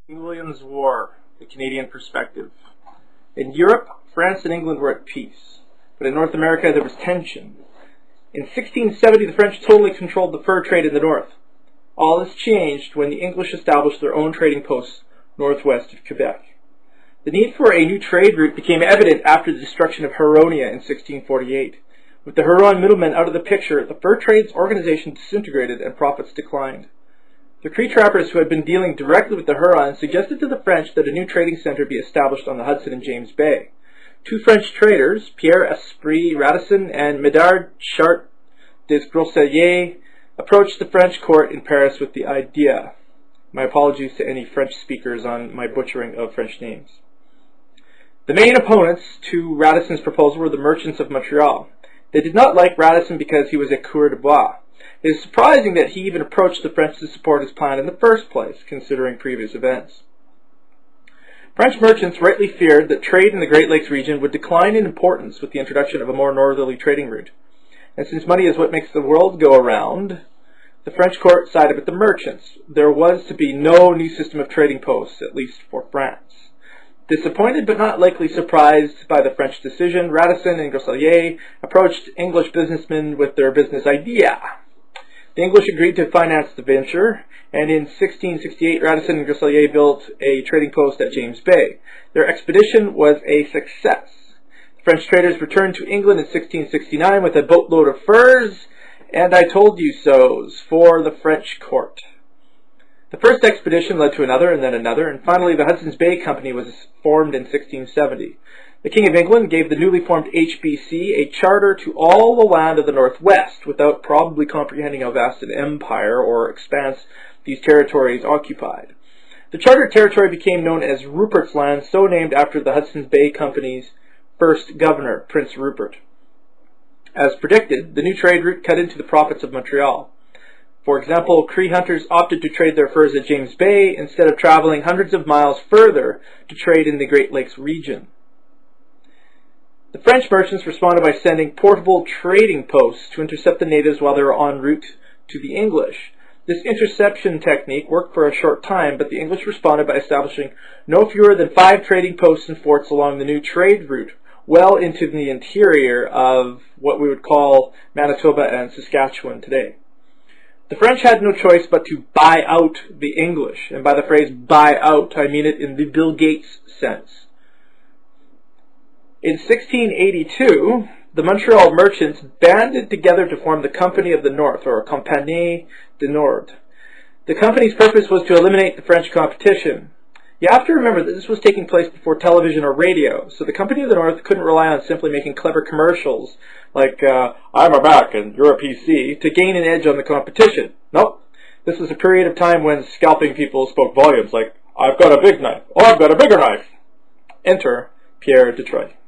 William's War, the Canadian perspective. In Europe, France and England were at peace, but in North America there was tension. In 1670, the French totally controlled the fur trade in the north. All this changed when the English established their own trading posts northwest of Quebec. The need for a new trade route became evident after the destruction of Huronia in 1648. With the Huron middlemen out of the picture, the fur trade's organization disintegrated and profits declined. The Cree trappers who had been dealing directly with the Hurons suggested to the French that a new trading center be established on the Hudson and James Bay. Two French traders, Pierre Esprit Radisson and Medard Chart des Groseilliers, approached the French court in Paris with the idea. My apologies to any French speakers on my butchering of French names. The main opponents to Radisson's proposal were the merchants of Montreal. They did not like Radisson because he was a coureur de bois. It is surprising that he even approached the French to support his plan in the first place, considering previous events. French merchants rightly feared that trade in the Great Lakes region would decline in importance with the introduction of a more northerly trading route. And since money is what makes the world go around, the French court sided with the merchants. There was to be no new system of trading posts, at least for France. Disappointed but not likely surprised by the French decision, Radisson and Groseilliers approached English businessmen with their business idea. The English agreed to finance the venture, and in 1668 Radisson and Groseilliers built a trading post at James Bay. Their expedition was a success. The French traders returned to England in 1669 with a boatload of furs, and I told you so's for the French court. The first expedition led to another and then another, and finally the Hudson's Bay Company was formed in 1670. The King of England gave the newly formed HBC a charter to all the land of the Northwest, without probably comprehending how vast an empire or expanse these territories occupied. The chartered territory became known as Rupert's Land, so named after the Hudson's Bay Company's first governor, Prince Rupert. As predicted, the new trade route cut into the profits of Montreal. For example, Cree hunters opted to trade their furs at James Bay instead of traveling hundreds of miles further to trade in the Great Lakes region. The French merchants responded by sending portable trading posts to intercept the natives while they were en route to the English. This interception technique worked for a short time, but the English responded by establishing no fewer than 5 trading posts and forts along the new trade route, well into the interior of what we would call Manitoba and Saskatchewan today. The French had no choice but to buy out the English, and by the phrase buy out, I mean it in the Bill Gates sense. In 1682, the Montreal merchants banded together to form the Company of the North, or Compagnie du Nord. The company's purpose was to eliminate the French competition. You have to remember that this was taking place before television or radio, so the Company of the North couldn't rely on simply making clever commercials like, I'm a Mac and you're a PC, to gain an edge on the competition. Nope. This was a period of time when scalping people spoke volumes like, I've got a big knife, or I've got a bigger knife. Enter Pierre Detroit.